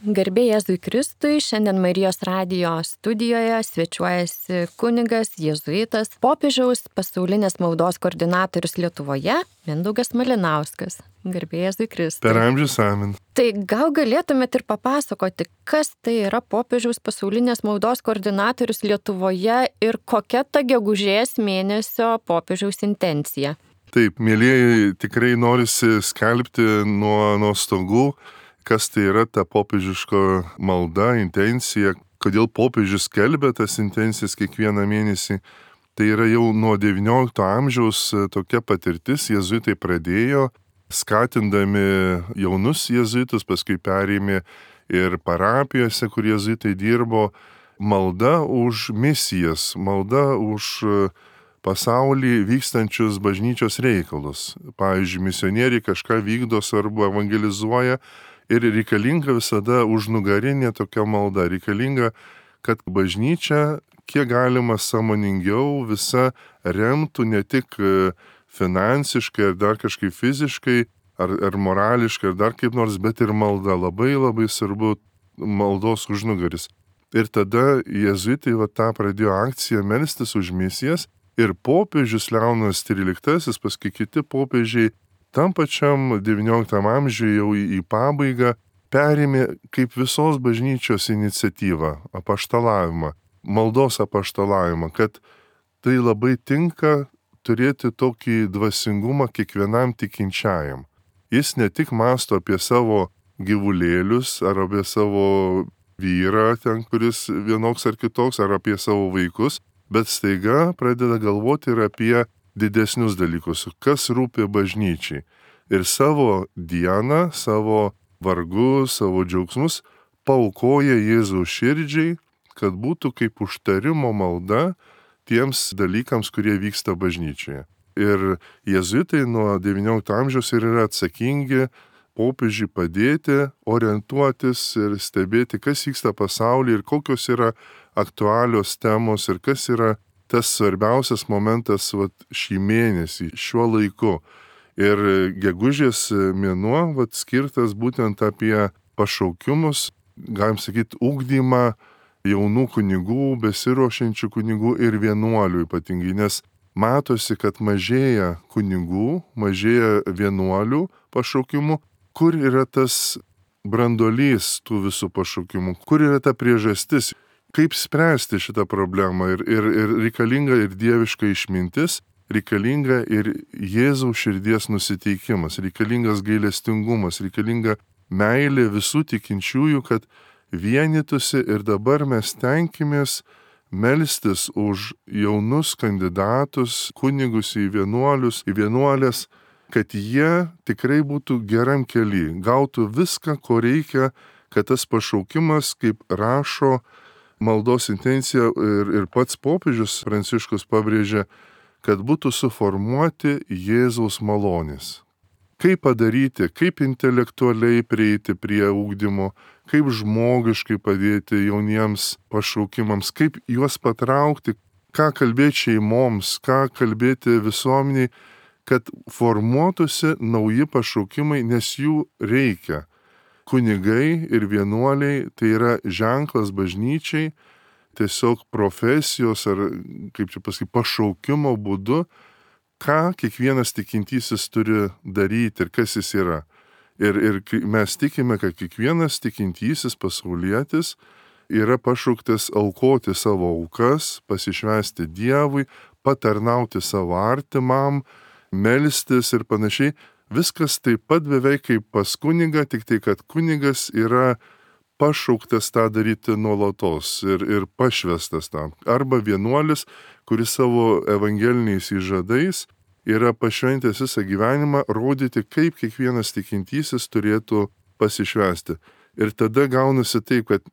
Garbė Jėzui Kristui, šiandien Marijos radijo studijoje svečiuojasi kunigas, jėzuitas, popiežiaus pasaulinės maldos koordinatorius Lietuvoje, Mindaugas Malinauskas. Garbė Jėzui Kristui. Per amžius amen. Tai gal galėtumėt ir papasakoti, kas tai yra popiežiaus pasaulinės maldos koordinatorius Lietuvoje ir kokia ta gegužės mėnesio popiežiaus intencija? Taip, mėlyjeji, tikrai norisi skelbti nuo stogų, kas tai yra ta popiežiško malda, intencija, kodėl popiežius skelbia tas intencijas kiekvieną mėnesį. Tai yra jau nuo XIX amžiaus tokia patirtis, jėzuitai pradėjo, skatindami jaunus jėzuitus, paskui perėmė ir parapijose, kur jėzuitai dirbo, malda už misijas, malda už pasaulį vykstančius bažnyčios reikalus. Pavyzdžiui, misionieriai kažką vykdo, svarbu evangelizuoja ir reikalinga visada užnugarinė tokia malda. Reikalinga, kad bažnyčia kiek galima sąmoningiau visa remtų ne tik finansiškai ar dar kažkaip fiziškai, ar morališkai, ar dar kaip nors, bet ir malda. Labai labai svarbu maldos užnugaris. Ir tada jėzuitai tą pradėjo akciją melstis už misijas. Ir popiežius Leonas XIII, paskui kiti popiežiai, tam pačiam XIX amžiuje jau į pabaigą perėmė kaip visos bažnyčios iniciatyvą, apaštalavimą, maldos apaštalavimą, kad tai labai tinka turėti tokį dvasingumą kiekvienam tikinčiajam. Jis ne tik mąsto apie savo gyvulėlius, ar apie savo vyrą, ten, kuris vienoks ar kitoks, ar apie savo vaikus, bet staiga pradeda galvoti ir apie didesnius dalykus, kas rūpi bažnyčiai. Ir savo dieną, savo vargus, savo džiaugsmus paaukoja Jėzaus širdžiai, kad būtų kaip užtarimo malda tiems dalykams, kurie vyksta bažnyčioje. Ir jėzuitai nuo XIX amžiaus ir yra atsakingi popiežiui padėti, orientuotis ir stebėti, kas vyksta pasaulyje ir kokios yra aktualios temos ir kas yra tas svarbiausias momentas šį mėnesį, šiuo laiku. Ir gegužės mėnuo skirtas būtent apie pašaukimus, galim sakyti, ugdymą jaunų kunigų, besiruošiančių kunigų ir vienuolių ypatingai, nes matosi, kad mažėja kunigų, mažėja vienuolių pašaukimų. Kur yra tas branduolys tų visų pašaukimų? Kur yra ta priežastis? Kaip spręsti šitą problemą? Ir reikalinga ir dieviška išmintis, reikalinga ir Jėzaus širdies nusiteikimas, reikalingas gailestingumas, reikalinga meilė visų tikinčiųjų, kad vienytųsi ir dabar mes tenkimės melstis už jaunus kandidatus, kunigus į vienuolius, į vienuolės, kad jie tikrai būtų geram kely, gautų viską, ko reikia, kad tas pašaukimas, kaip rašo maldos intencija ir pats popiežius Pranciškus pabrėžia, kad būtų suformuoti Jėzaus malonės. Kaip padaryti, kaip intelektualiai prieiti prie ugdymo, kaip žmogiškai padėti jauniems pašaukimams, kaip juos patraukti, ką kalbėti šeimoms, ką kalbėti visuomeniai, kad formuotųsi nauji pašaukimai, nes jų reikia. Kunigai ir vienuoliai tai yra ženklas bažnyčiai, tiesiog profesijos ar, kaip čia pasakyti, pašaukimo būdu, ką kiekvienas tikintysis turi daryti ir kas jis yra. Ir mes tikime, kad kiekvienas tikintysis pasaulietis yra pašauktas aukoti savo aukas, pasišvęsti Dievui, patarnauti savo artimam, melstis ir panašiai. Viskas taip pat beveik kaip pas kunigą, tik tai, kad kunigas yra pašauktas tą daryti nuolatos ir pašvestas tam. Arba vienuolis, kuris savo evangeliniais įžadais yra pašventęs visą gyvenimą rodyti, kaip kiekvienas tikintysis turėtų pasišvesti. Ir tada gaunasi taip, kad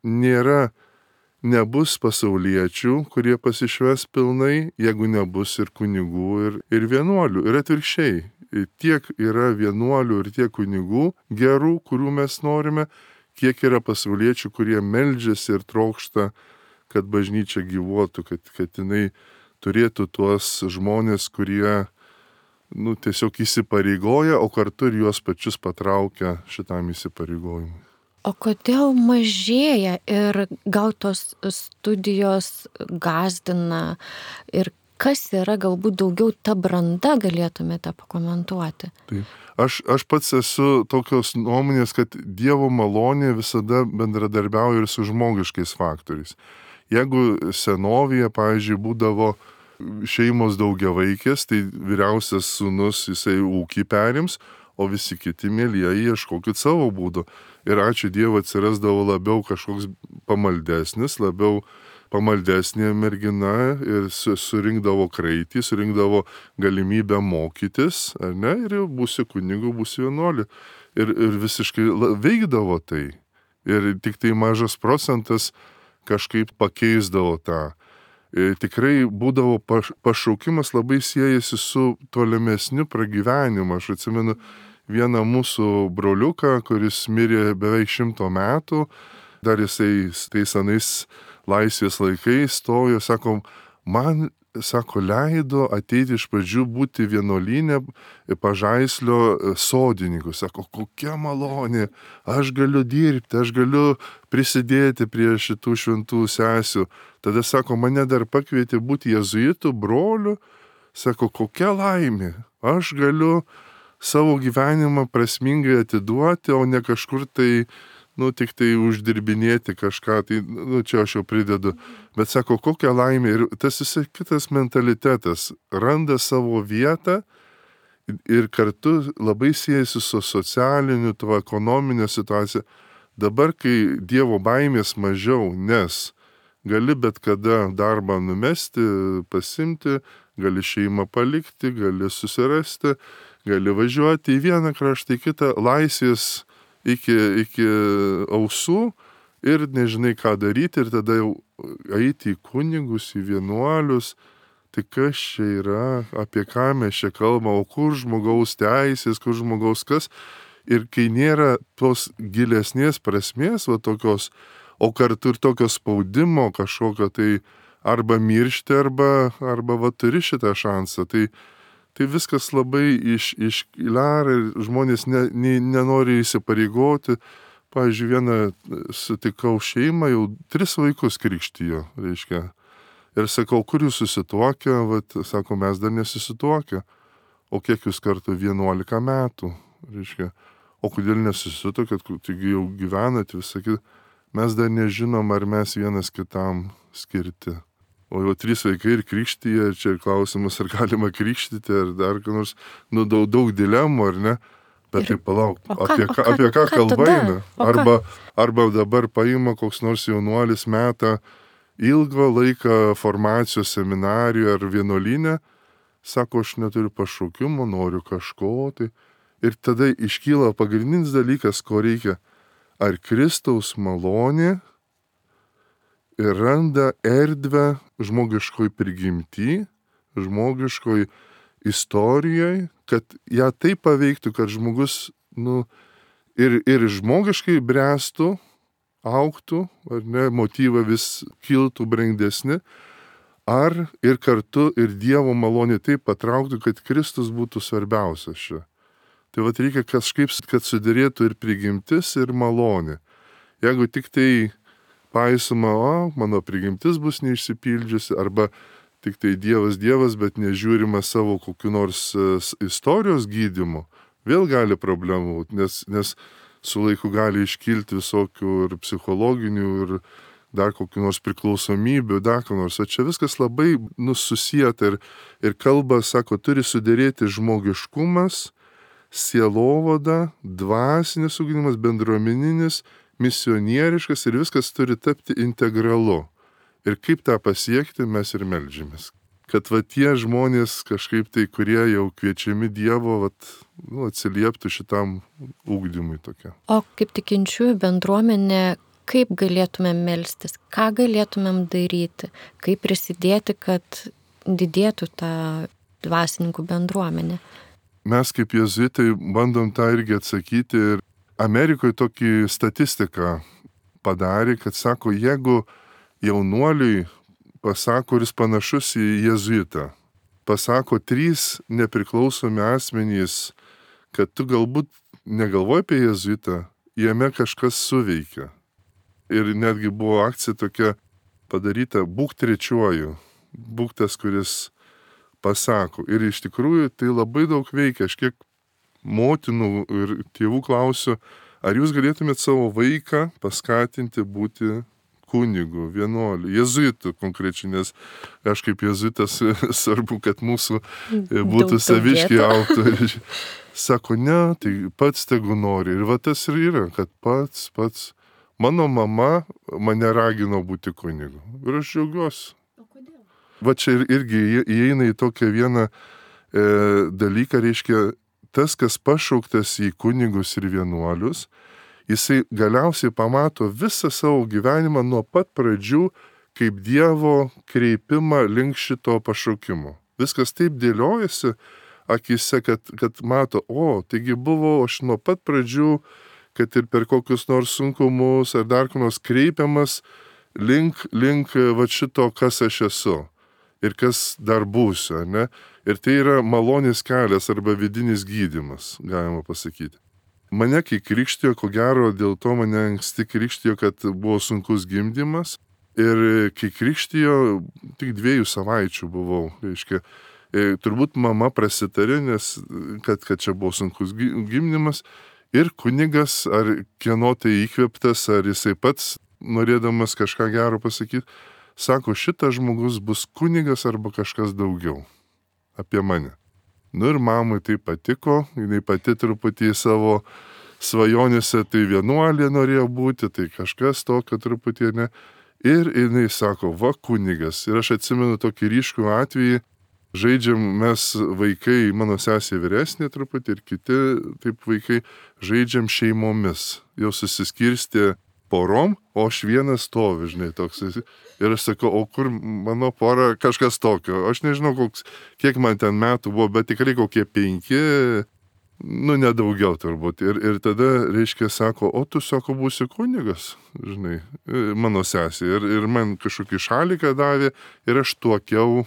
nebus pasauliečių, kurie pasišves pilnai, jeigu nebus ir kunigų, ir vienuolių. Ir atvirkščiai. Tiek yra vienuolių ir tiek kunigų gerų, kurių mes norime, kiek yra pasauliečių, kurie meldžiasi ir trokšta, kad bažnyčia gyvuotų, kad jinai turėtų tuos žmonės, kurie tiesiog įsipareigoja, o kartu ir juos pačius patraukia šitam įsipareigojimui. O kodėl mažėja ir gal tos studijos gąsdina ir kas yra galbūt daugiau ta branda, galėtumėte pakomentuoti? Tai aš pats esu tokios nuomonės, kad Dievo malonė visada bendradarbiauja ir su žmogiškais faktoriais. Jeigu senovėje, pavyzdžiui, būdavo šeimos daugiavaikės, tai vyriausias sūnus jisai ūkį perims, o visi kiti mėlyjeji ieškokit savo būdų. Ir ačiū Dievui atsirasdavo labiau kažkoks labiau pamaldesnė mergina ir surinkdavo kraitį, surinkdavo galimybę mokytis, ar ne, ir jau būsi kunigu, būsi vienuoliu. Ir visiškai veikdavo tai. Ir tik tai mažas procentas kažkaip pakeisdavo tą. Tikrai būdavo pašaukimas labai siejasi su tolimesniu pragyvenimu. Aš atsimenu vieną mūsų broliuką, kuris mirė beveik 100 metų, dar jisai tais senais laisvės laikais stojo, sako, man, sako, leido ateiti iš pradžių būti vienuolyne Pažaislio sodininku. Sako, kokia malonė, aš galiu dirbti, aš galiu prisidėti prie šitų šventų sesių. Tada, sako, mane dar pakvietė būti jėzuitų broliu. Sako, kokia laimė, aš galiu savo gyvenimą prasmingai atiduoti, o ne kažkur tai, tik tai uždirbinėti kažką, tai, čia aš jau pridedu. Bet sako, kokia laimė ir tas visai kitas mentalitetas randa savo vietą ir kartu labai siejasi su socialiniu, to ekonominė situacija. Dabar, kai Dievo baimės mažiau, nes gali bet kada darbą numesti, pasimti, gali šeimą palikti, gali susirasti, gali važiuoti į vieną kraštą, į kitą, laisvės iki ausų ir nežinai ką daryti ir tada jau eiti į kunigus, į vienuolius. Tai kas čia yra, apie ką mes čia kalbame, o kur žmogaus teisės, kur žmogaus kas. Ir kai nėra tos gilesnės prasmės, tokios, o kartu ir tokio spaudimo kažkokio, tai arba miršti, arba turi šitą šansą. Tai viskas labai iškilar ir žmonės nenori įsipareigoti. Pavyzdžiui, vieną sutikau šeimą, jau 3 vaikus krikštijo, reiškia. Ir sakau, kur jūs susituokę? Sako, mes dar nesusituokę. O kiek jūs kartu? 11 metų, reiškia. O kodėl nesusituokėt, taigi jau gyvenat visą. Mes dar nežinom, ar mes vienas kitam skirti. O jau 3 vaikai ir krikštyje, ir čia klausimas, ar galima krikštyti, ar dar ką nors, daug dilemų, ar ne? Bet tai palauk, apie ką kalba eina? Arba dabar paima koks nors jaunuolis metą ilgą laiką formacijos seminarijoje ar vienuolyne, sako, aš neturiu pašaukimo, noriu kažko, tai. Ir tada iškyla pagrindinis dalykas, ko reikia. Ar Kristaus malonė ir randa erdvę žmogiškoj prigimty, žmogiškoj istorijoje, kad ją taip paveiktų, kad žmogus ir žmogiškai bręstų, augtų, ar ne, motyvą vis kiltų brandesni, ar ir kartu ir Dievo malonė taip patrauktų, kad Kristus būtų svarbiausias čia. Tai reikia kažkaip, kad suderėtų ir prigimtis, ir malonė. Jeigu tik tai paisoma, mano prigimtis bus neišsipildžiusi, arba tik tai Dievas, bet nežiūrima savo kokiu nors istorijos gydymu, vėl gali problemų, nes su laiku gali iškilti visokių ir psichologinių, ir dar kokių nors priklausomybių, dar ko nors. O čia viskas labai susijęta ir kalba, sako, turi suderėti žmogiškumas, sielovada, dvasinis ugdymas, bendruomeninis, misionieriškas ir viskas turi tapti integralu. Ir kaip tą pasiekti, mes ir meldžiamės. Kad tie žmonės kažkaip tai, kurie jau kviečiami Dievo, atsilieptų šitam ugdymui tokia. O kaip tikinčiųjų bendruomenė, kaip galėtumėm melstis, ką galėtumėm daryti, kaip prisidėti, kad didėtų ta dvasininkų bendruomenė? Mes kaip jėzuitai bandom tą irgi atsakyti ir Amerikoje tokį statistiką padarė, kad sako, jeigu jaunuoliui pasako, kuris panašus į jėzuitą, pasako 3 nepriklausomi asmenys, kad tu galbūt negalvoji apie jėzuitą jame kažkas suveikia. Ir netgi buvo akcija tokia padaryta, būk trečiuoju, būk tas, kuris pasako. Ir iš tikrųjų tai labai daug veikia. Aš kiek motinų ir tėvų klausiu, ar jūs galėtumėt savo vaiką paskatinti būti kunigu, vienuoliu, jėzuitu konkrečiai, nes aš kaip jėzuitas svarbu, kad mūsų būtų saviškiai augtų. Sako, ne, tai pats tegu nori. Ir va tas ir yra, kad pats. Mano mama mane ragino būti kunigu. Ir aš džiaugiuosi. O kodėl? Va čia irgi įeina į tokią vieną dalyką, reiškia, tas, kas pašauktas į kunigus ir vienuolius, jisai galiausiai pamato visą savo gyvenimą nuo pat pradžių kaip Dievo kreipimą link šito pašaukimo. Viskas taip dėliojasi akise, kad mato, taigi buvo aš nuo pat pradžių, kad ir per kokius nors sunkumus ar dar ko nors kreipiamas link va šito, kas aš esu ir kas dar būsiu, ne? Ir tai yra malonės kelias arba vidinis gydymas, galima pasakyti. Mane kai krikštijo, ko gero, dėl to mane anksti krikštijo, kad buvo sunkus gimdymas. Ir kai krikštijo, tik 2 savaičių buvau. Reiškia, turbūt mama prasitarė, nes kad čia buvo sunkus gimdymas. Ir kunigas, ar kieno tai įkvėptas, ar jisai pats, norėdamas kažką gero pasakyti, sako, šitas žmogus bus kunigas arba kažkas daugiau apie mane. Nu ir mamai tai patiko, jinai pati truputį savo svajonėse tai vienuolė norėjo būti, tai kažkas tokio truputį, ne. Ir jinai sako, va kunigas. Ir aš atsimenu tokį ryškų atvejį, žaidžiam mes vaikai, mano sesė vyresnė truputį ir kiti taip vaikai, žaidžiam šeimomis. Jau susiskirstė porom, o aš vienas stovi, žinai, toks. Ir aš sakau, o kur mano pora kažkas tokio. Aš nežinau, kiek man ten metų buvo, bet tikrai kokie 5, nedaugiau turbūt. Ir tada, reiškia, sako, o tu, sako, būsi kunigas, žinai, mano sesė. Ir man kažkokį šaliką davė ir aš tuokiau,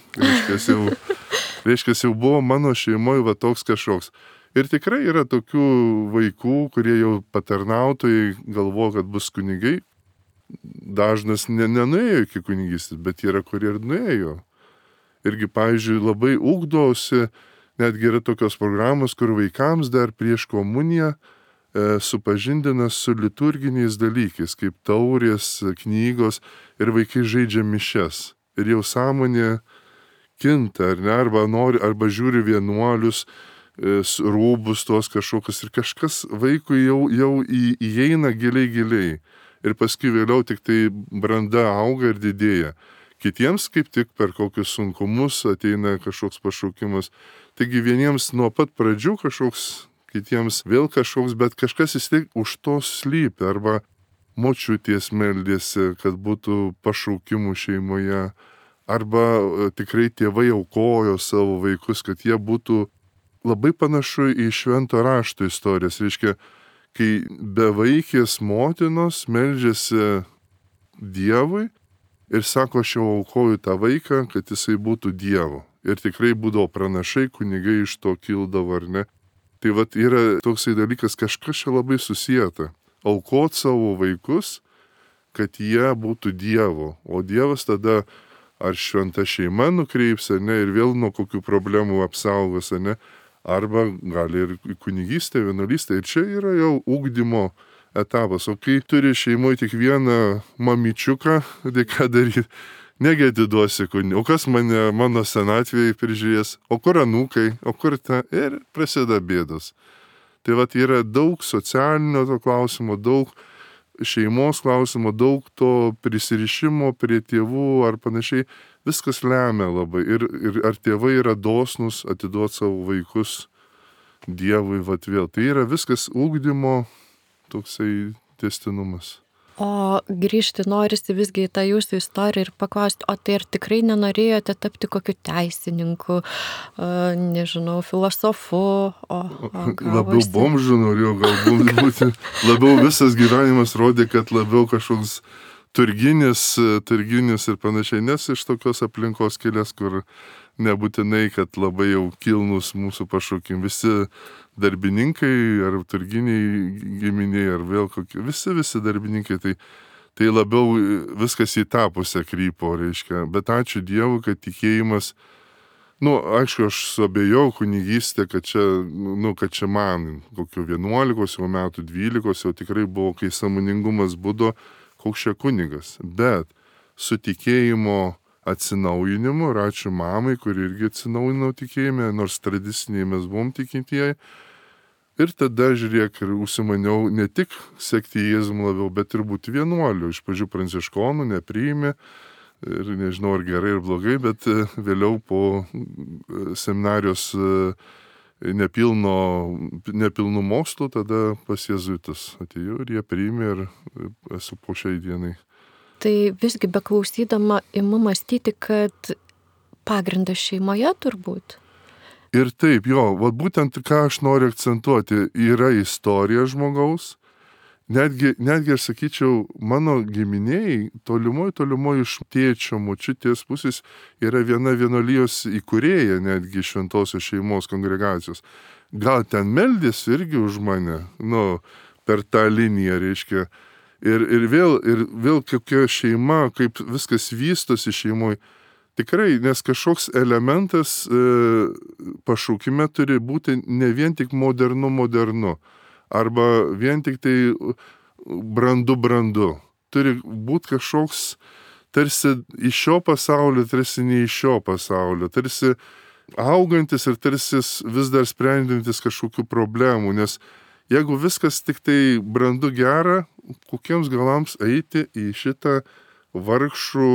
reiškia, jau buvo mano šeimoje va toks kažkoks. Ir tikrai yra tokių vaikų, kurie jau patarnautojai galvoja, kad bus kunigai. Dažnas nenuėjo iki kunigystės, bet yra, kurie ir nuėjo. Irgi, pavyzdžiui, labai ugdosi, netgi yra tokios programos, kur vaikams dar prieš komuniją supažindina su liturginiais dalykais, kaip taurės, knygos, ir vaikai žaidžia mišias. Ir jau sąmonė kinta, ar ne, arba žiūri vienuolius, rūbus tos kažkokius, ir kažkas vaikui jau įeina giliai. Ir paskui vėliau tik tai branda auga ir didėja. Kitiems kaip tik per kokius sunkumus ateina kažkoks pašaukimas. Taigi vieniems nuo pat pradžių kažkoks, kitiems vėl kažkoks, bet kažkas vis tiek už to slypi. Arba močiutės meldėsi, kad būtų pašaukimų šeimoje. Arba tikrai tėvai aukojo savo vaikus, kad jie būtų labai panašu į švento rašto istorijas. Reiškia, kai bevaikės motinos meldžiasi Dievui ir sako, aš jau aukoju tą vaiką, kad jisai būtų Dievo. Ir tikrai būdavo pranašai, kunigai iš to kildavo, ar ne. Tai vat yra toksai dalykas, kažkas čia labai susijęta. Aukot savo vaikus, kad jie būtų Dievo. O Dievas tada ar šventa šeima nukreips, ne, ir vėl nuo kokių problemų apsaugos, ne. Arba gali ir kunigystė, vienuolystė. Ir čia yra jau ugdymo etapas. O kai turi šeimoje tik vieną mamyčiuką, tai ką daryti? Negi atiduosi kunigui. O kas mano senatvėje prižiūrės? O kur anūkai? O kur ta? Ir prasideda bėdos. Tai vat yra daug socialinio to klausimo, daug šeimos klausimo, daug to prisirišimo prie tėvų ar panašiai. Viskas lemia labai. Ir ar tėvai yra dosnus atiduoti savo vaikus Dievui, vat vėl. Tai yra viskas ugdymo toksai tęstinumas. O grįžti norisi visgi į tą jūsų istoriją ir paklausti, o tai ar tikrai nenorėjote tapti kokiu teisininku, nežinau, filosofu, Labiau bomžu norėjau galbūt būti. Labiau visas gyvenimas rodė, kad labiau kažkoks turginis ir panašiai, nes iš tokios aplinkos kilęs, kur nebūtinai, kad labai jau kilnus mūsų pašaukim. Visi darbininkai, ar turginiai giminiai, ar vėl kokie, visi darbininkai, tai labiau viskas į tą pusę krypo, reiškia. Bet ačiū Dievui, kad tikėjimas, aišku, aš suabejau kunigystę, kad čia man kokių 11 jau metų, 12 jau tikrai buvo, kai sąmoningumas būdo, koks čia kunigas. Bet su tikėjimo atsinaujinimu, ir ačiū mamai, kuri irgi atsinaujino tikėjime, nors tradiciniai mes buvom tikintieji. Ir tada, žiūrėk, ir užsimaniau ne tik sekti Jėzum labiau, bet ir būti vienuoliu. Iš pradžių pranciškonų nepriėmė, ir nežinau, ar gerai, ar blogai, bet vėliau po seminarijos nepilnų mokslų, tada pas jėzuitus atėjau ir jie priėmė ir esu po šiai dienai. Tai visgi beklausydama imu mąstyti, kad pagrindas šeimoje turbūt. Ir taip, būtent ką aš noriu akcentuoti, yra istorija žmogaus. Netgi aš sakyčiau, mano giminiai, tolimoji iš tėčio, močiutės pusės, yra viena vienuolijos įkūrėja, netgi šventosios šeimos kongregacijos. Gal ten meldėsi irgi už mane, per tą liniją, reiškia. Ir vėl kokia šeima, kaip viskas vystosi šeimoje. Tikrai, nes kažkoks elementas pašaukime turi būti ne vien tik modernu, arba vien tik tai brandu. Turi būti kažkoks tarsi iš šio pasaulio, tarsi ne iš šio pasaulio, tarsi augantis ir tarsi vis dar sprendintis kažkokių problemų, nes jeigu viskas tik tai brandu gera, kokiems galams eiti į šitą vargšų,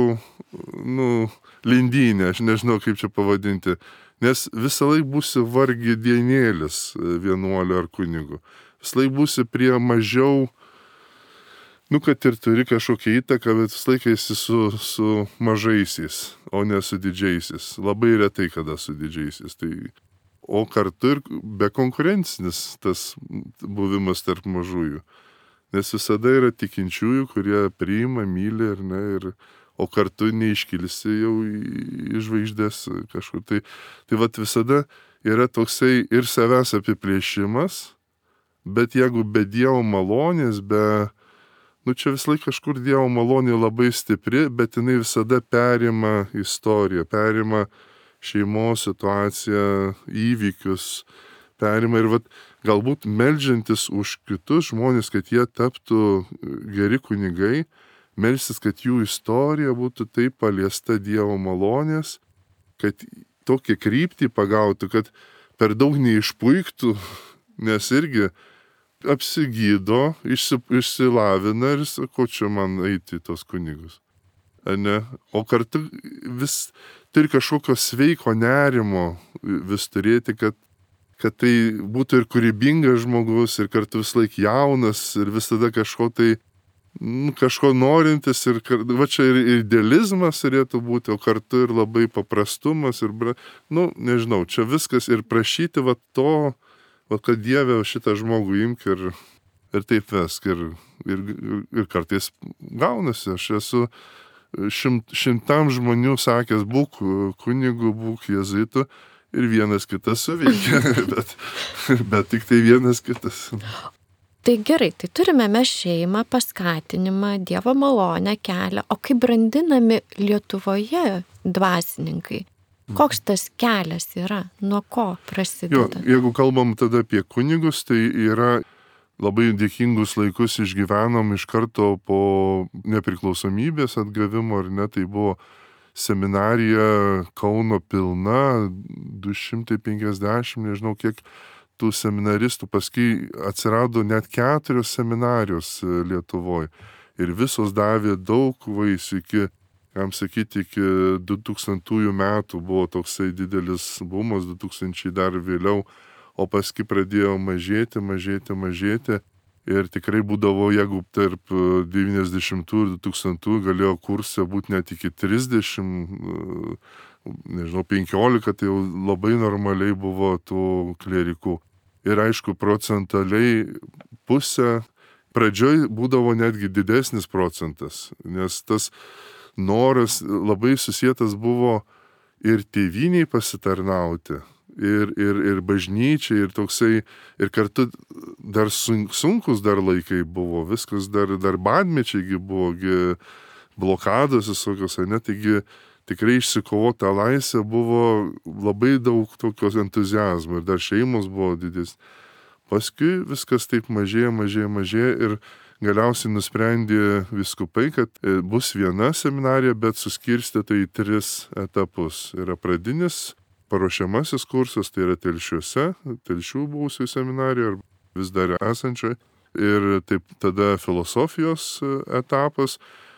lindynę, aš nežinau kaip čia pavadinti, nes visą laik būsi vargidienėlis vienuolio ar kunigu. Visą laik būsi prie mažiau, kad ir turi kažkokią įtaką, bet visą laiką esi su mažaisiais, o ne su didžiaisiais. Labai retai kada su didžiaisiais. O kartu ir be konkurencinis tas buvimas tarp mažųjų. Nes visada yra tikinčiųjų, kurie priima, myli ir ne, o kartu neiškilsi jau į žvaigždės kažkur. Tai visada yra toksai ir savęs apiplėšimas, bet jeigu be Dievo malonės, čia vis laik kažkur Dievo malonė labai stipri, bet jinai visada perima istoriją, perima šeimos situaciją, įvykius, perima ir galbūt meldžiantis už kitus žmonės, kad jie taptų geri kunigai, melstis, kad jų istorija būtų taip paliesta Dievo malonės, kad tokią kryptį pagautų, kad per daug neišpuiktų, nes irgi apsigydo, išsilavina ir sako, čia man eiti į tos kunigus. Ne? O kartu vis turi kažkokio sveiko nerimo vis turėti, kad tai būtų ir kūrybingas žmogus, ir kartu vis laik jaunas, ir visada kažko norintis, ir čia ir idealizmas turėtų būti, o kartu ir labai paprastumas, ir, nežinau, čia viskas ir prašyti to, kad Dieve šitą žmogų imk ir taip vesk, ir kartais gaunasi. Aš esu šimtam žmonių sakęs, būk kunigu, būk jėzuitu, ir vienas kitas suveikia, bet tik tai vienas kitas. Tai gerai, tai turime mes šeimą, paskatinimą, Dievo malonę, kelią, o kaip brandinami Lietuvoje dvasininkai? Koks tas kelias yra? Nuo ko prasideda? Jeigu kalbam tada apie kunigus, tai yra labai dėkingus laikus išgyvenom iš karto po nepriklausomybės atgavimo, ar ne, tai buvo seminarija Kauno pilna, 250, nežinau kiek tų seminaristų, paskui atsirado net 4 seminarijos Lietuvoje ir visos davė daug vaisių iki 2000 metų buvo toksai didelis bumas, 2000 dar vėliau, o paskui pradėjo mažėti. Ir tikrai būdavo, jeigu tarp 90 ir 2000 galėjo kurse būti net iki 30, 15, tai jau labai normaliai buvo tų klerikų. Ir aišku, procentaliai pusė, pradžioj būdavo netgi didesnis procentas, nes tas noras labai susietas buvo ir tėvyniai pasitarnauti, ir bažnyčiai, ir toksai, ir kartu dar sunkus dar laikai buvo, viskas dar badmečiai buvo, blokados visokios, ne, taigi tikrai išsikovota laisvė buvo labai daug tokios entuziazmo ir dar šeimos buvo didesnės. Paskui viskas taip mažėja ir galiausiai nusprendė vyskupai, kad bus viena seminarija, bet suskirstyta į 3 etapus. Yra pradinis, paruošiamasis kursas, tai yra Telšiuose, Telšių buvusioj seminarijoje, vis dar esančioje. Ir taip tada filosofijos etapas,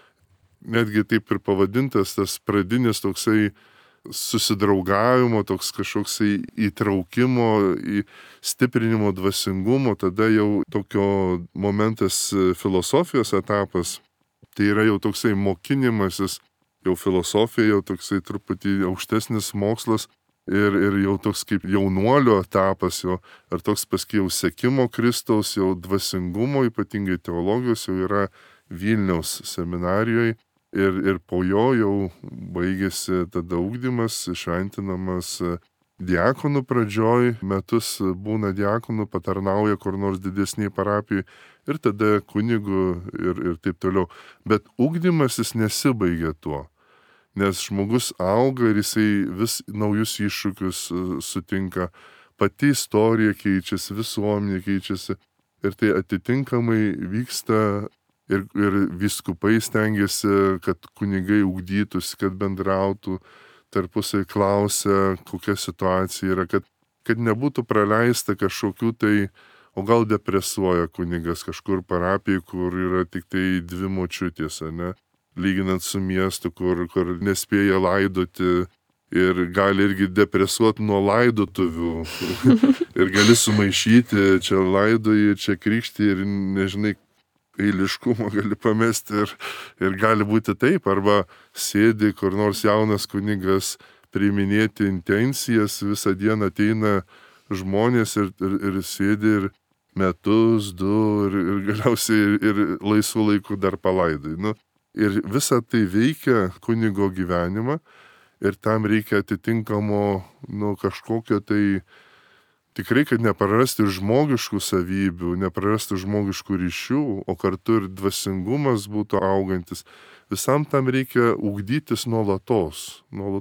netgi taip ir pavadintas tas pradinis toksai susidraugavimo, toks kažkoksai įtraukimo, į stiprinimo dvasingumo, tada jau tokio momentas filosofijos etapas, tai yra jau toksai mokinimasis, jau filosofija, jau toksai truputį aukštesnis mokslas ir jau toks kaip jaunuolio etapas, jau, ar toks paskui jau sekimo Kristaus, jau dvasingumo, ypatingai teologijos, jau yra Vilniaus seminarijoje. Ir po jo jau baigėsi tada ugdymas, šventinamas diakonų pradžioj, metus būna diakonų, patarnauja kur nors didesniai parapijai ir tada kunigu ir taip toliau. Bet ugdymas jis nesibaigia tuo, nes žmogus auga ir jisai vis naujus iššūkius sutinka, pati istorija keičiasi, visuomenė keičiasi ir tai atitinkamai vyksta. Ir vyskupai stengiasi, kad kunigai ugdytųsi, kad bendrautų, tarpusai klausia, kokia situacija yra, kad nebūtų praleista kažkokių tai, o gal depresuoja kunigas kažkur parapijai, kur yra tik tai 2 močiutės, ne? Lyginant su miestu, kur nespėja laidoti ir gali irgi depresuoti nuo laidotuvių. Ir gali sumaišyti, čia laidoji, čia krikšti ir nežinai, eiliškumą gali pamesti ir gali būti taip, arba sėdi kur nors jaunas kunigas priiminėti intencijas, visą dieną ateina žmonės ir sėdi ir metus, 2 ir galiausiai ir laisvų laikų dar palaidai. Nu, ir visa tai veikia kunigo gyvenimą ir tam reikia atitinkamo, kažkokio tai tikrai, kad neprarasti žmogiškų savybių, neprarasti žmogiškų ryšių, o kartu ir dvasingumas būtų augantis. Visam tam reikia ugdytis nuolatos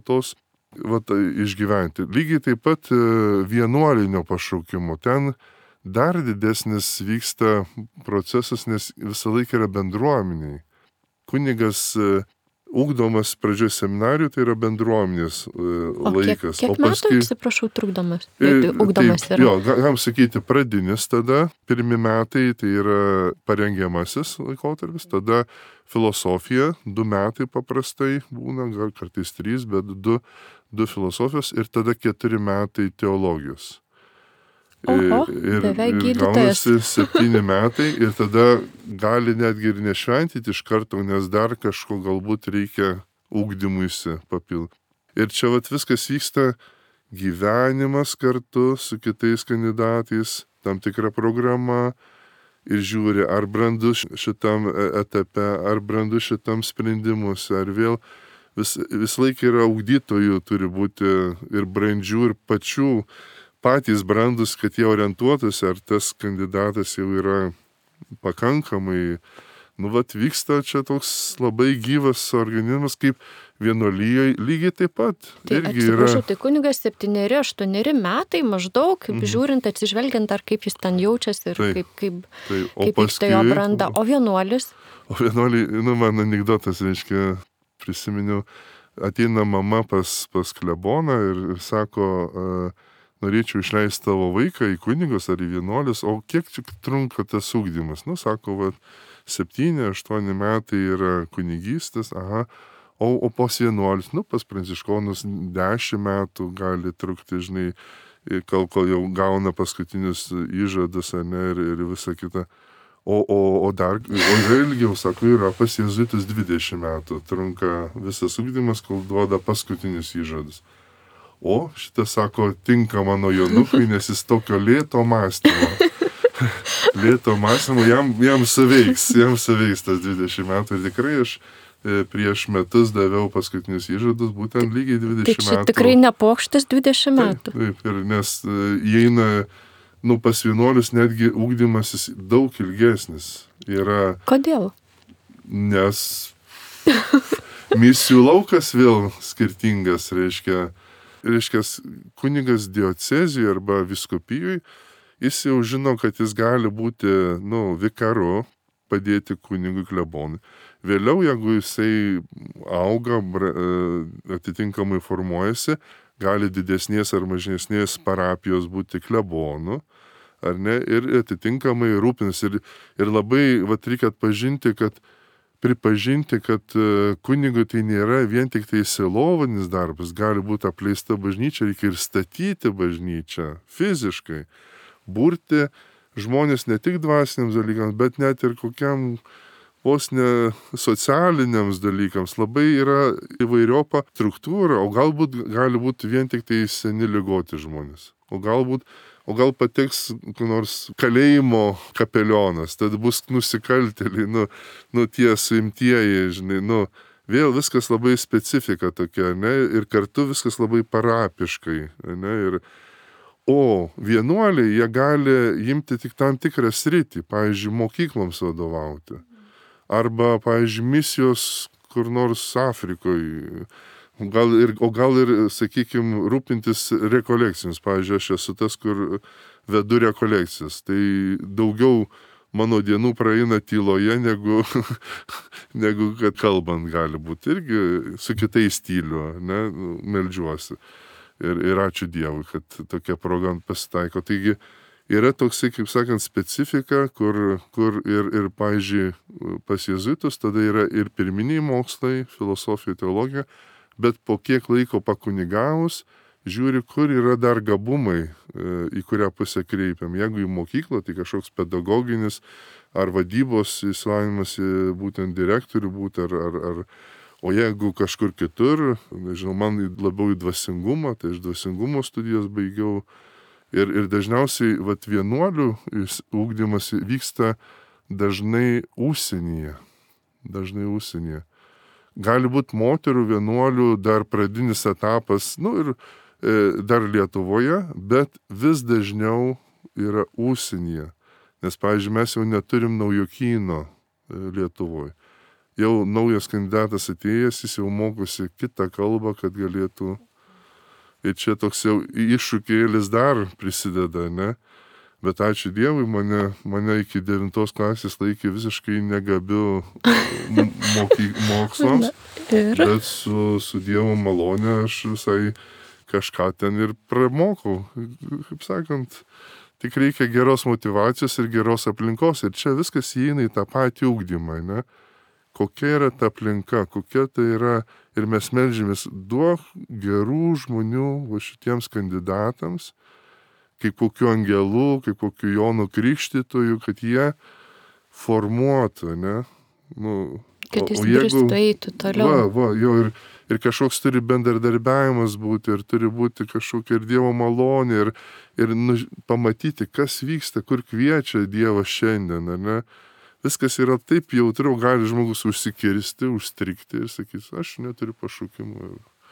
išgyventi. Lygiai taip pat vienuolinio pašaukimo. Ten dar didesnis vyksta procesas, nes visą laiką yra bendruomeniai. Kunigas ugdomas pradžioje seminarijų, tai yra bendruomenės laikas. Kiek metų, atsiprašau, trukdomas? Ugdomas yra? Jo, galim sakyti, pradinis tada, 1 metai, tai yra parengiamasis laikotarpis, tada filosofija, 2 metai paprastai būna, gal kartais 3, bet 2 filosofijos ir tada 4 metai teologijos. Oho, beveik gydytojas. Gaunasi 7 metai ir tada gali netgi ir nešventyti iš karto, nes dar kažko galbūt reikia ugdymuisi papildyti. Ir čia viskas vyksta gyvenimas kartu su kitais kandidatais, tam tikra programa ir žiūri, ar brandus šitam etape, ar brandus šitam sprendimuose, ar vėl vis laik yra ugdytojų, turi būti ir brandžių, ir patys brandus, kad jie orientuotųsi, ar tas kandidatas jau yra pakankamai. Vyksta čia toks labai gyvas organizmas, kaip vienuolijai lygiai taip pat. Tai atsiprašau, tai kunigas 7-8 metai maždaug, žiūrint, atsižvelgiant, ar kaip jis ten jaučiasi ir kaip vyksta jo branda. O vienuolis? O vienuoliai, man anekdotas, reiškia, prisiminiau, ateina mama pas kleboną ir sako, norėčiau išleisti tavo vaiką į kunigus ar į vienuolius, o kiek čia trunka tas ugdymas? Sako, 7-8 metai yra kunigystės, o pas vienuolius, pas pranciškonus 10 metų gali trukti, žinai, kol jau gauna paskutinius įžadus, ir visa kita. O ilgiau, sako, yra pas jėzuitus 20 metų trunka visas ugdymas, kol duoda paskutinius įžadus. O šitas, sako, tinka mano jonukui, nes jis tokio lėto mąstymo. Jam suveiks tas 20 metų. Ir tikrai aš prieš metus daviau paskutinius įžadus, būtent lygiai 20 metų. Tai čia tikrai nepokštas 20 metų. Taip, ir nes įeina, pas vienuolius netgi ugdymasis daug ilgesnis yra. Kodėl? Nes misijų laukas vėl skirtingas, reiškia, kunigas diocezijoj arba vyskupijoj, jis jau žino, kad jis gali būti, vikaru, padėti kunigui klebonui. Vėliau, jeigu jisai auga, atitinkamai formuojasi, gali didesnės ar mažesnės parapijos būti klebonu, ar ne, ir atitinkamai rūpinasi. Ir labai, reikia pripažinti, kad kunigui tai nėra vien tik tai sielovadinis darbas, gali būti apleista bažnyčia, reikia ir statyti bažnyčią fiziškai, burti žmonės ne tik dvasiniams dalykams, bet net ir kokiam vos ne socialiniams dalykams. Labai yra įvairiopa struktūra, o galbūt gali būti vien tik tai seni ligoti žmonės. O gal pateks kur nors kalėjimo kapelionas, tad bus nusikaltėliai, tie suimtieji, žinai, vėl viskas labai specifika tokia, ne, ir kartu viskas labai parapiškai, ne, o vienuoliai, jie gali imti tik tam tikrą sritį, pavyzdžiui, mokykloms vadovauti. Arba, pavyzdžiui, misijos kur nors Afrikoje, o gal ir, sakykime, rūpintis rekolekcijomis. Pavyzdžiui, aš esu tas, kur vedu rekolekcijas. Tai daugiau mano dienų praeina tyloje, negu kad kalbant gali būti. Irgi su kitais tyliu, ne, meldžiuosi. Ir ačiū Dievui, kad tokia proga pasitaiko. Taigi, yra toksai, kaip sakant, specifika, kur ir pavyzdžiui, pas jėzuitus tada yra ir pirminiai mokslai, filosofija, teologija, bet po kiek laiko pakunigavus, žiūri, kur yra dar gabumai, į kurią pusę kreipiam. Jeigu į mokyklą, tai kažkoks pedagoginis ar vadybos įsilavinimas, būtent direktorių būti, o jeigu kažkur kitur, nežinau, man labiau į dvasingumą, tai aš dvasingumo studijas baigiau. Ir dažniausiai, vienuolių ugdymas vyksta dažnai užsienyje. Gali būti moterų vienuolių dar pradinis etapas, ir dar Lietuvoje, bet vis dažniau yra užsienyje. Nes, pavyzdžiui, mes jau neturim naujokyno Lietuvoje. Jau naujas kandidatas atėjęs, jis jau mokosi kitą kalbą, kad galėtų. Ir čia toks jau iššūkėlis dar prisideda, ne? Bet ačiū Dievui, mane iki 9 klasės laikė visiškai negabiu mokslams, bet su Dievo malone aš visai kažką ten ir pramokau. Kaip sakant, tik reikia geros motyvacijos ir geros aplinkos. Ir čia viskas įeina į tą patį ugdymą, ne? Kokia yra ta aplinka, kokia tai yra, ir mes meldžiamės, duok gerų žmonių šitiems kandidatams, kaip kokių angelų, kaip kokių Jonų Krikštytojų, kad jie formuotų, ne? Kad jis bristų eitų toliau. Ir kažkoks turi bendradarbiavimas būti, ir turi būti kažkokia ir Dievo malonė, ir pamatyti, kas vyksta, kur kviečia Dievas šiandien, ar ne? Viskas yra taip jautru, gali žmogus užsikirsti, užstrikti ir sakys, aš neturiu pašaukimų.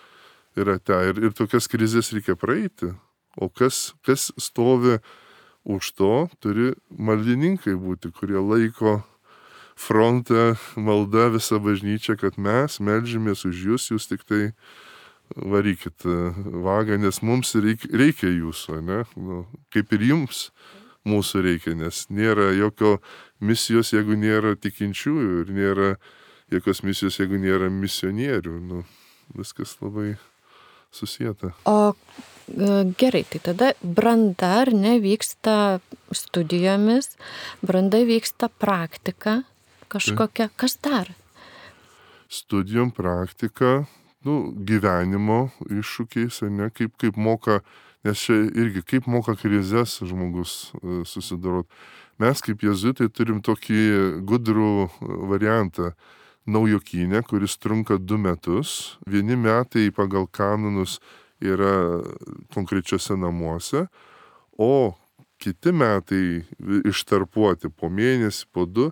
Ir tokias krizės reikia praeiti. O kas stovi už to, turi maldininkai būti, kurie laiko frontą malda visą bažnyčią, kad mes meldžiamės už jūs tik tai varykit vagą, nes mums reikia jūsų, ne? Kaip ir jums mūsų reikia, nes nėra jokio misijos, jeigu nėra tikinčiųjų, ir nėra jokios misijos, jeigu nėra misionierių. Viskas labai susieta. O gerai, tai tada branda ar ne vyksta studijomis, branda vyksta praktika kažkokia, kas dar? Studijom praktika, gyvenimo iššūkiais, ne, kaip moka, nes čia irgi kaip moka krizes žmogus susidorot. Mes kaip jėzuitai turim tokį gudrų variantą naujokyne, kuris trunka 2 metus. 1 metai pagal kanonus yra konkrečiose namuose, o kiti metai ištarpuoti po mėnesį, po 2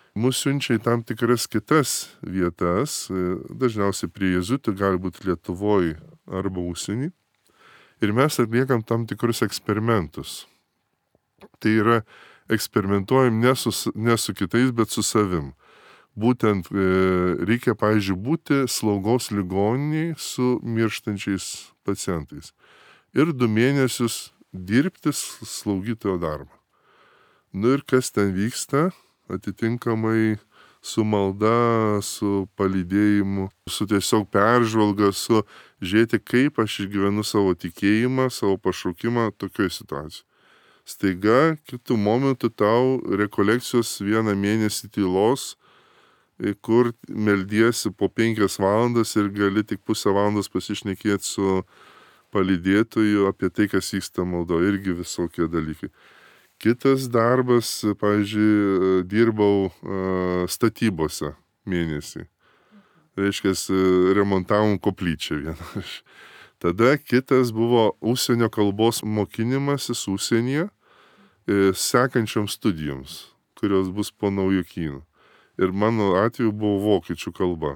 Mus siunčia į tam tikras kitas vietas, dažniausiai prie jėzuitų, gali būti Lietuvoje arba užsienį. Ir mes atliekam tam tikrus eksperimentus. Tai yra, eksperimentuojam ne su kitais, bet su savim. Būtent reikia, pavyzdžiui, būti slaugos ligoniniai su mirštančiais pacientais. Ir 2 mėnesius dirbti slaugytojo darbą. Nu ir kas ten vyksta, atitinkamai su malda, su palydėjimu, su tiesiog peržvalga, su žiūrėti, kaip aš išgyvenu savo tikėjimą, savo pašaukimą tokioje situacijoje. Staiga, kitų momentų tau rekolekcijos 1 mėnesį tylos, kur meldiesi po 5 valandas ir gali tik pusę valandos pasišnekėti su palydėtoju apie tai, kas vyksta maldoje, irgi visokie dalykai. Kitas darbas, pavyzdžiui, dirbau statybose mėnesį. Reiškia, remontavom koplyčią vieną. Tada kitas buvo užsienio kalbos mokinimasis užsienyje sekančioms studijoms, kurios bus po Naujokyno. Ir mano atveju buvo vokiečių kalba.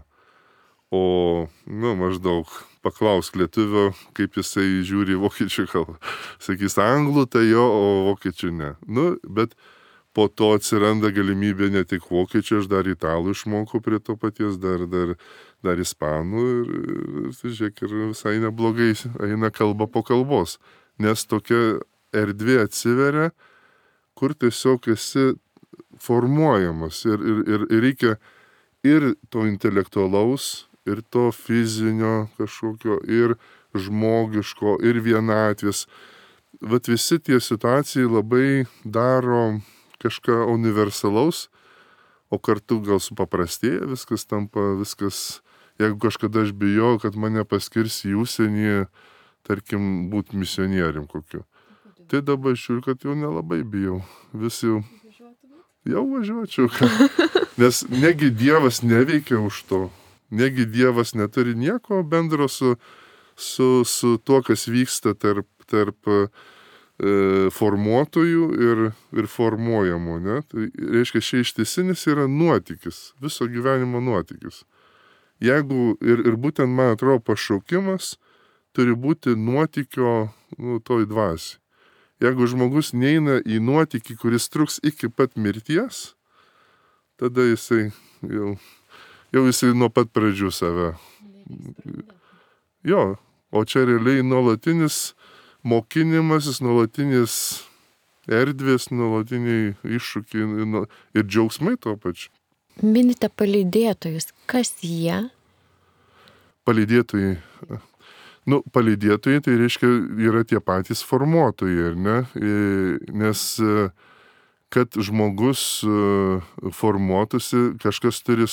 O, maždaug paklausk lietuvio, kaip jisai žiūri vokiečių kalbą. Sakys, anglų tai jo, o vokiečių ne. Bet po to atsiranda galimybė ne tik vokiečių, aš dar italų išmokau prie to paties, dar ispanų. Ir žiūrėk, ir visai neblogai eina kalba po kalbos. Nes tokia erdvė atsiveria, kur tiesiog esi formuojamas. Ir reikia ir to intelektualaus, ir to fizinio kažkokio, ir žmogiško, ir vienatvės. Vat visi tie situacijai labai daro kažką universalaus, o kartu gal supaprastėja, viskas tampa, jeigu kažkada aš bijau, kad mane paskirs į užsienį, tarkim, būti misionierium kokiu. Tai dabar žiūriu, kad jau nelabai bijau. Visi jau važiuočiau. Nes negi Dievas neveikia už to. Negi Dievas neturi nieko bendro su tuo, kas vyksta tarp formuotojų ir formuojamų. Ne? Tai reiškia, šia ištisinis yra nuotykis, viso gyvenimo nuotykis. Jeigu ir būtent, man atrodo, pašaukimas turi būti nuotykio toj dvasiai. Jeigu žmogus neina į nuotykį, kuris truks iki pat mirties, tada jisai jau jisai nuo pat pradžių save. Jo, o čia realiai nuolatinis mokinimasis, nuolatinis erdvės, nuolatiniai iššūkiai ir džiaugsmai tuo pačiu. Minite palydėtojus. Kas jie? Palydėtojai. Palydėtojai tai reiškia yra tie patys formuotojai, ar ne? Nes kad žmogus formuotųsi, kažkas turi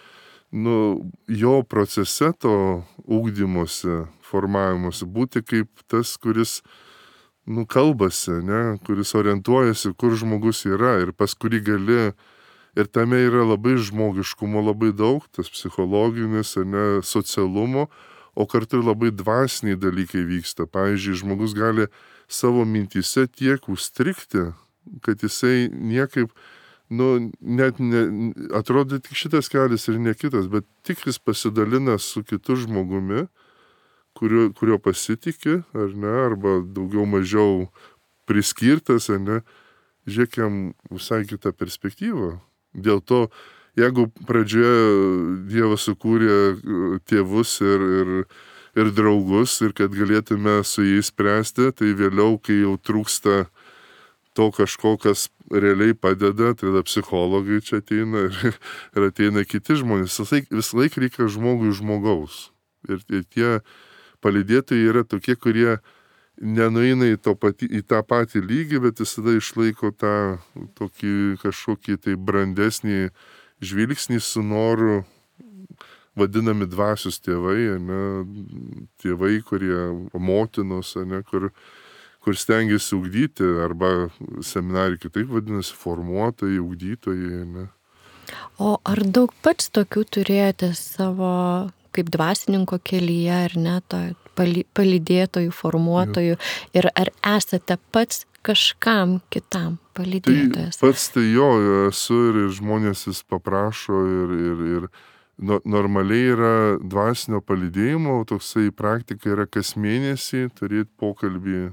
jo procese to ugdymosi, formavimuose būti kaip tas, kuris kalbasi, ne? Kuris orientuojasi, kur žmogus yra ir pas kurį gali. Ir tame yra labai žmogiškumo, labai daug, tas psichologinis, ne, socialumo, o kartu ir labai dvasiniai dalykai vyksta. Pavyzdžiui, žmogus gali savo mintyse tiek užstrikti, kad jisai niekaip, net atrodo tik šitas kelias ir ne kitas, bet tik jis pasidalina su kitu žmogumi, kurio pasitikė, ar ne, arba daugiau mažiau priskirtas, ar ne, žiūrėkiam visai kitą perspektyvą. Dėl to, jeigu pradžioje Dievas sukūrė tėvus ir draugus, ir kad galėtume su jais spręsti, tai vėliau, kai jau trūksta to kažko, kas realiai padeda, tai tada psichologai čia ateina ir ateina kiti žmonės. Vis laik reikia žmogui žmogaus. Ir tie palydėtojai yra tokie, kurie nenueina į tą patį lygį, bet visada išlaiko tą tokį kažkokį tai brandesnį žvilgsnį su noru, vadinami dvasios tėvai, ne, tėvai, kurie motinos, ne, kur stengiasi ugdyti, arba seminarai kitaip vadinasi, formuotojai, ugdytojai. Ne. O ar daug pats tokių turėjote savo kaip dvasininko kelyje, ar ne, to palydėtojų, formuotojų, ir ar esate pats kažkam kitam palydėtojas. Tai pats tai jo esu ir žmonės vis paprašo ir normaliai yra dvasinio palydėjimo, toksai praktika yra kas mėnesį turėti pokalbį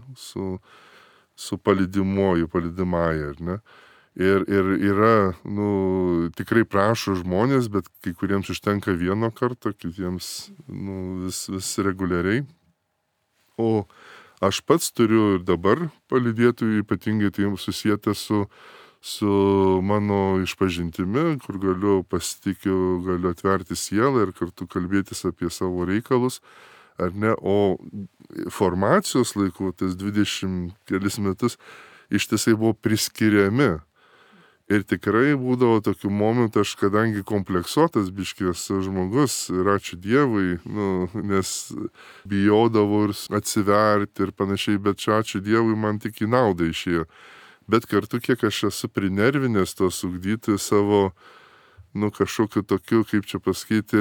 su palydimuoju, palydimąja, ar ne? Ir yra, tikrai prašo žmonės, bet kai kuriems užtenka vieno karto, kitiems, vis reguliariai. O aš pats turiu ir dabar palydėtojų, ypatingai tai susijęta su mano išpažintimi, kur pasitikiu, galiu atverti sielą ir kartu kalbėtis apie savo reikalus, ar ne, o formacijos laiku, tas 20 kelis metus, ištisai buvo priskiriami. Ir tikrai būdavo tokių momentų, aš kadangi kompleksuotas biškės žmogus, ir ačiū Dievui, nes bijodavau ir atsiverti ir panašiai, bet čia ačiū Dievui man tik į naudą išėjo. Bet kartu, kiek aš esu prinervinęs to ugdyti savo, kažkokiu tokiu, kaip čia pasakyti,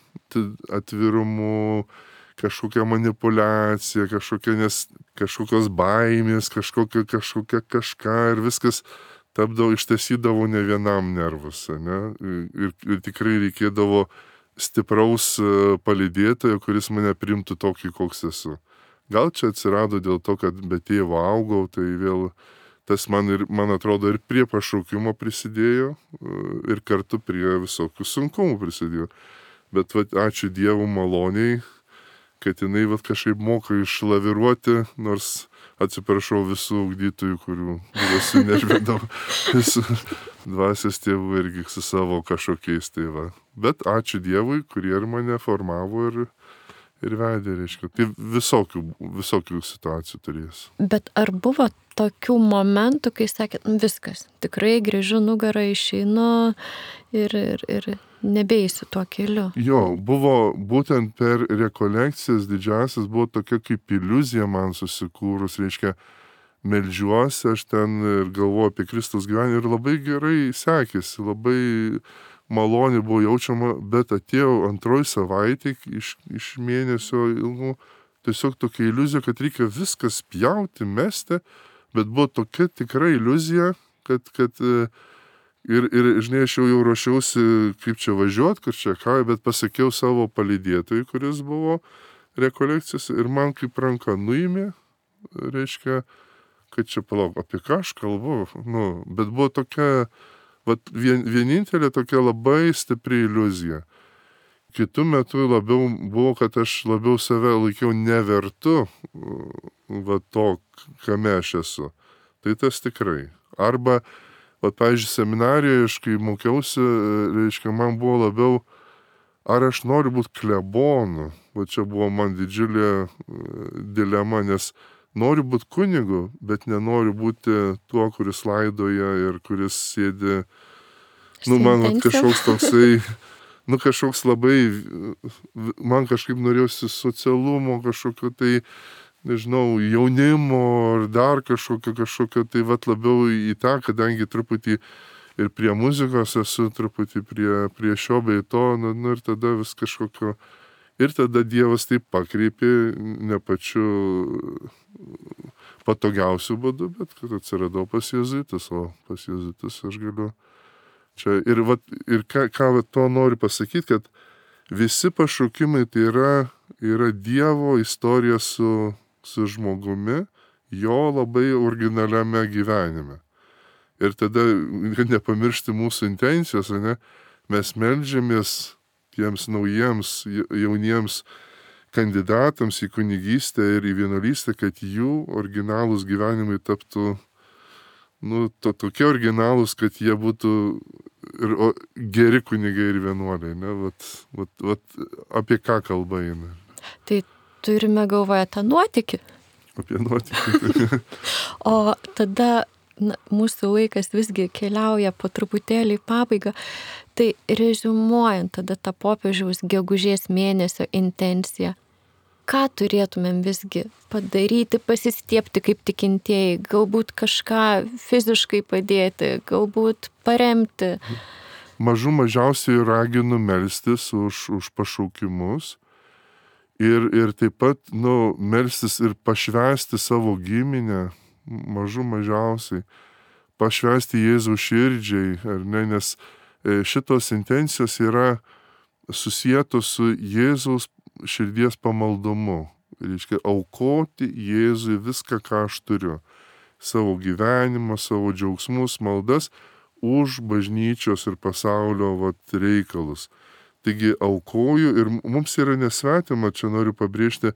atvirumu, kažkokia manipulacija, kažkokios baimės, kažkokia kažką ir viskas ištesydavo ne vienam nervus, ne? Ir tikrai reikėdavo stipraus palydėtojo, kuris mane priimtų tokį, koks esu. Gal čia atsirado dėl to, kad be tėvo augau, tai vėl tas man atrodo ir prie pašaukimo prisidėjo, ir kartu prie visokių sunkumų prisidėjo. Bet ačiū Dievo maloniai, kad jinai kažkaip moka išlaviruoti, nors atsiprašau visų ugdytojų, kurių sunervinau, visų dvasios tėvų irgi su savo kažkokiais tai va. Bet ačiū Dievui, kurie ir mane formavo ir vedė, reiškia. Tai visokių situacijų turės. Bet ar buvo tokių momentų, kai sakėt, viskas, tikrai grįžu nugarą, išeinu ir nebeisiu tuo keliu? Jo, buvo būtent per rekolekcijas didžiasias, buvo tokia kaip iliuzija man susikūrus, reiškia, meldžiuosi, aš ten ir galvoju apie Kristaus gyvenimą ir labai gerai sekėsi, labai maloniai buvo jaučiama, bet atėjau antroji savaitė iš mėnesio ilgų, tiesiog tokia iliuzija, kad reikia viskas pjauti, mesti, bet buvo tokia tikra iliuzija, kad ir žinai, aš jau ruošiausi, kaip čia važiuoti, kur čia ką, bet pasakiau savo palydėtojui, kuris buvo rekolekcijose ir man kaip ranka nuėmė, reiškia, kad čia palauk, apie ką aš kalbu, bet buvo tokia, vienintelė tokia labai stipri iliuzija. Kitu metu labiau buvo, kad aš labiau save laikiau nevertu to, kame aš esu. Tai tas tikrai. Arba, pavyzdžiui, seminarijoje, aš kai mokiausi, reiškia, man buvo labiau, ar aš noriu būti klebonu. Čia buvo man didžiulė dilema, nes noriu būti kunigu, bet nenoriu būti tuo, kuris laidoja ir kuris sėdi, man kažkoks toksai, kažkoks labai, man kažkaip norėjosi socialumo, kažkokio tai, nežinau, jaunimo ar dar kažkokio tai labiau į tą, kadangi truputį ir prie muzikos esu, truputį prie šio bei to, ir tada vis kažkokio, ir tada Dievas taip pakreipė ne pačiu patogiausių būdų, bet kad atsiradau pas jėzuitus, o pas jėzuitus aš galiu čia. Ir ką to noriu pasakyti, kad visi pašaukimai tai yra Dievo istorija su žmogumi, jo labai originaliame gyvenime. Ir tada, kad nepamiršti mūsų intencijos, ne, mes meldžiamės tiems naujiems, jauniems kandidatams į kunigystę ir į vienuolystę, kad jų originalūs gyvenimai taptų, tokie originalūs, kad jie būtų ir geri kunigai ir vienuoliai, ne, apie ką kalba eina. Tai turime galvoje tą nuotykį. Apie nuotykį. O tada mūsų laikas visgi keliauja po truputėlį į pabaigą. Tai reziumuojant tada tą popiežiaus gegužės mėnesio intenciją, ką turėtumėm visgi padaryti, pasistiebti kaip tikintieji, galbūt kažką fiziškai padėti, galbūt paremti. Mažiausiai raginu melstis už pašaukimus ir taip pat melstis ir pašvęsti savo giminę, mažiausiai pašvęsti Jėzų širdžiai, ar ne, nes šitos intencijos yra susietos su Jėzaus širdies pamaldumu. Reiškia, aukoti Jėzui viską, ką aš turiu. Savo gyvenimą, savo džiaugsmus, maldas už bažnyčios ir pasaulio reikalus. Taigi aukoju ir mums yra nesvetima, čia noriu pabrėžti,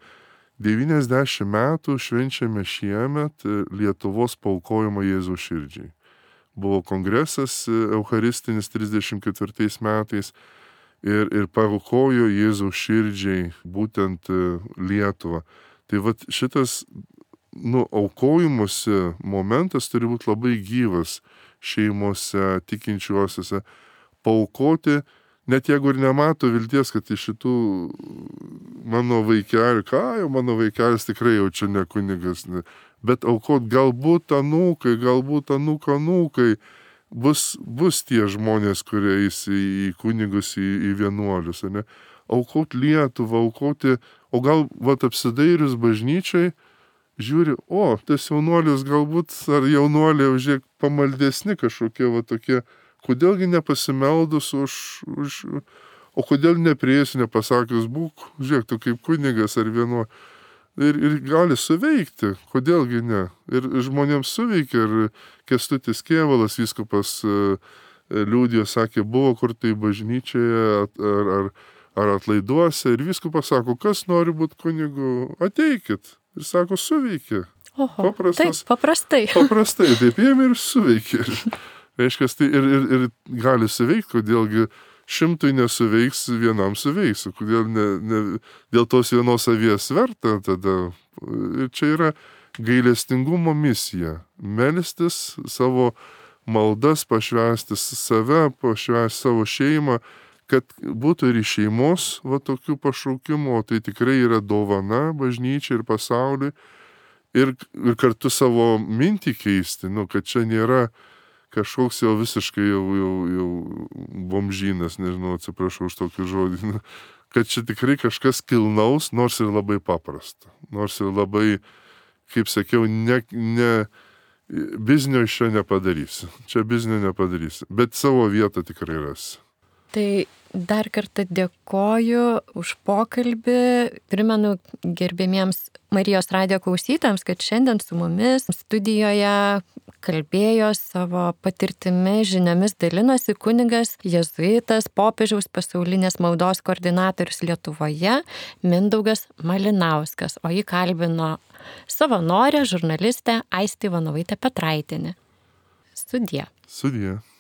90 metų švenčiame šiemet Lietuvos paaukojimą Jėzaus širdžiai. Buvo kongresas eucharistinis 34 metais ir paaukojo Jėzaus širdžiai būtent Lietuvą. Tai šitas aukojimuose momentas turi būti labai gyvas šeimose, tikinčiuosiuose. Paaukoti, net jeigu ir nemato vilties, kad iš šitų mano vaikelių, mano vaikelis tikrai jau čia ne kunigas, bet aukot galbūt anūkai, galbūt anūkai bus tie žmonės, kurie eis į kunigus, į vienuolius, ne? Aukot Lietuvą, aukoti, o gal apsidairius bažnyčiai, žiūri, tas jaunuolis galbūt, ar jaunuoliai, žiūrėk, pamaldesni kažkokie tokie, kodėlgi nepasimeldus o kodėl neprieisi, nepasakius, būk, žiūrėk, tu kaip kunigas ar vienuolis. Ir gali suveikti, kodėlgi ne. Ir žmonėms suveikia, ir Kęstutis Kėvalas, vyskupas, liudijo, sakė, buvo kur tai bažnyčioje ar atlaiduose, ir vyskupas sako, kas nori būti kunigu, ateikit. Ir sako, suveikia. Oho, paprastai. Paprastai, taip ėmė ir suveikia. Reiškia, tai ir gali suveikti, kodėlgi 100 nesuveiks, vienam suveiks, kodėl ne dėl tos vienos avies verta tada. Ir čia yra gailestingumo misija. Melstis savo maldas, pašvęsti save, pašvęsti savo šeimą, kad būtų ir iš šeimos tokių pašaukimų, o tai tikrai yra dovana bažnyčiai ir pasauliui. Ir kartu savo mintį keisti, kad čia nėra kažkoks jau visiškai jau bomžynas, nežinau, atsiprašau už tokį žodį, kad čia tikrai kažkas kilnaus, nors ir labai paprasta. Nors ir labai, kaip sakiau, ne biznio iš čia nepadarysi. Čia biznio nepadarysi, bet savo vietą tikrai rasi. Tai dar kartą dėkoju už pokalbį. Primenu gerbėmiems Marijos radijo klausytojams, kad šiandien su mumis studijoje kalbėjo savo patirtimi, žiniomis dalinosi kunigas jėzuitas, popiežiaus pasaulinės maldos koordinatorius Lietuvoje Mindaugas Malinauskas, o jį kalbino savanorė, žurnalistė Aistė Ivanovaitė Petraitienė. Sudie.